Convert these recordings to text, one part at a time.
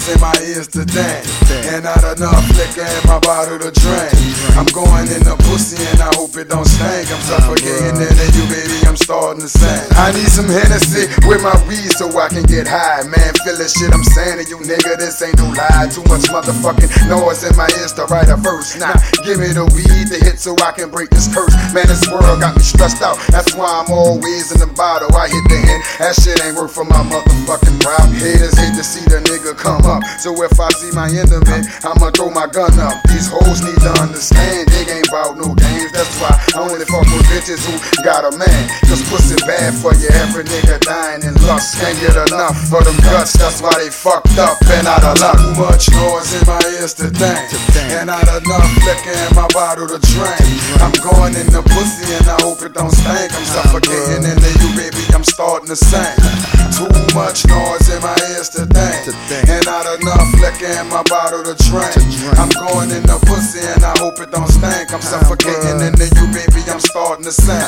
in my ears to dance, and not enough liquor in my bottle to drink. I'm going in the pussy and I hope it don't stink. I'm suffocating into you, baby, I'm starting to sing. I need some Hennessy with my weed so I can get high. Man, feel this shit I'm saying to you, nigga, this ain't no lie. Too much motherfucking noise in my ears to write a verse. Now, give me the weed to hit so I can break this curse. Man, this world got me stressed out, that's why I'm always in the bottle. I hit the hint, that shit ain't worth for my motherfucking route. Haters hate to see the nigga come up, so if I see my enemy, I'ma throw my gun up. These hoes need to understand, they ain't bout no games. That's why I only fuck with bitches who got a man, cause pussy bad for you. Every nigga dying in lust, can't get enough for them guts. That's why they fucked up and out of luck. Too much noise in my ears to think, and not enough liquor in my bottle to drink. I'm going in the pussy and I hope it don't stink. I'm suffocating into you, baby, I'm starting to sing. Too much noise in my ears to think, and not enough liquor in my bottle to drink. I'm going in the pussy and I hope it don't stink. I'm suffocating into you, baby, I'm starting to sing.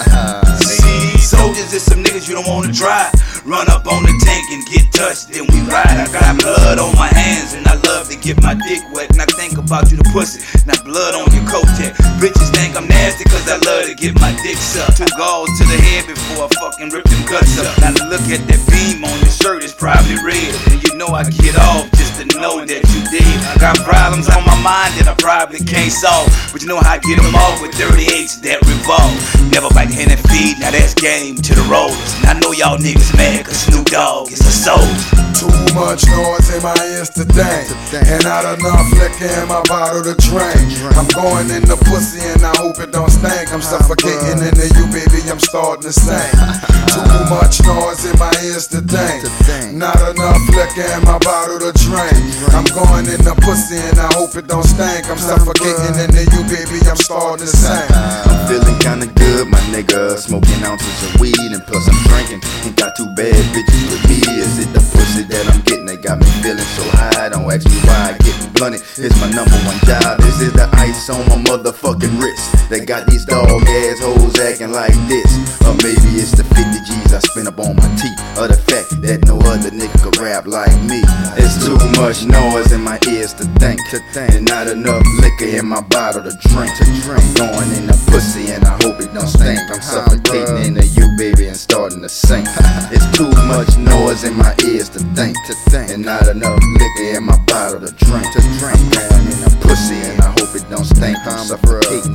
See, soldiers is some niggas you don't wanna try. Run up on the tank and get touched, then we ride. I got blood on my hands and I love to get my dick wet. And I think about you, the pussy, not blood on your coat tag. Bitches think I'm nasty cause I love to get my dick sucked. 2 galls to the head before I fucking rip them guts up. Now look at that beam on your shirt, it's probably red. And you know I get off just to know that you did. I got problems on my mind that I probably can't solve, but you know how I get them off with 38s that revolve. Never bite hand and feet, now that's game to the rollers. And I know y'all niggas mad cause Snoop Dogg is a soldier. Too much noise in my ears to think, and not enough liquor in my bottle to drink. I'm going in the pussy and I hope it don't stink. I'm suffocating into you, baby, I'm starting to sing. Too much noise in my ears to think, not enough liquor in my bottle to drink. I'm going in the pussy and I hope it don't stink. I'm suffocating into you, baby, I'm starting to sing. I'm feeling kinda good, my nigga. Smoking ounces of weed and plus I'm drinking. Ain't got 2 bad bitches with me. Is it the pussy that I'm getting? They got me feeling so high. Don't ask me why I getting blunted. It's my #1 job. Is it the ice on my motherfucking wrist? They got these dog ass hoes acting like this. Or maybe it's the 50 G's I spent up on my teeth, or the fact that no other nigga could rap like me. It's too much noise in my ears to think, and not enough liquor in my bottle to drink. I'm going in the pussy and I hope it don't stink. I'm suffocating into you, baby, and starting to sink. It's too much noise in my ears to think, and not enough liquor in my bottle to drink. I'm going in the pussy and I hope it don't stink. I'm suffocating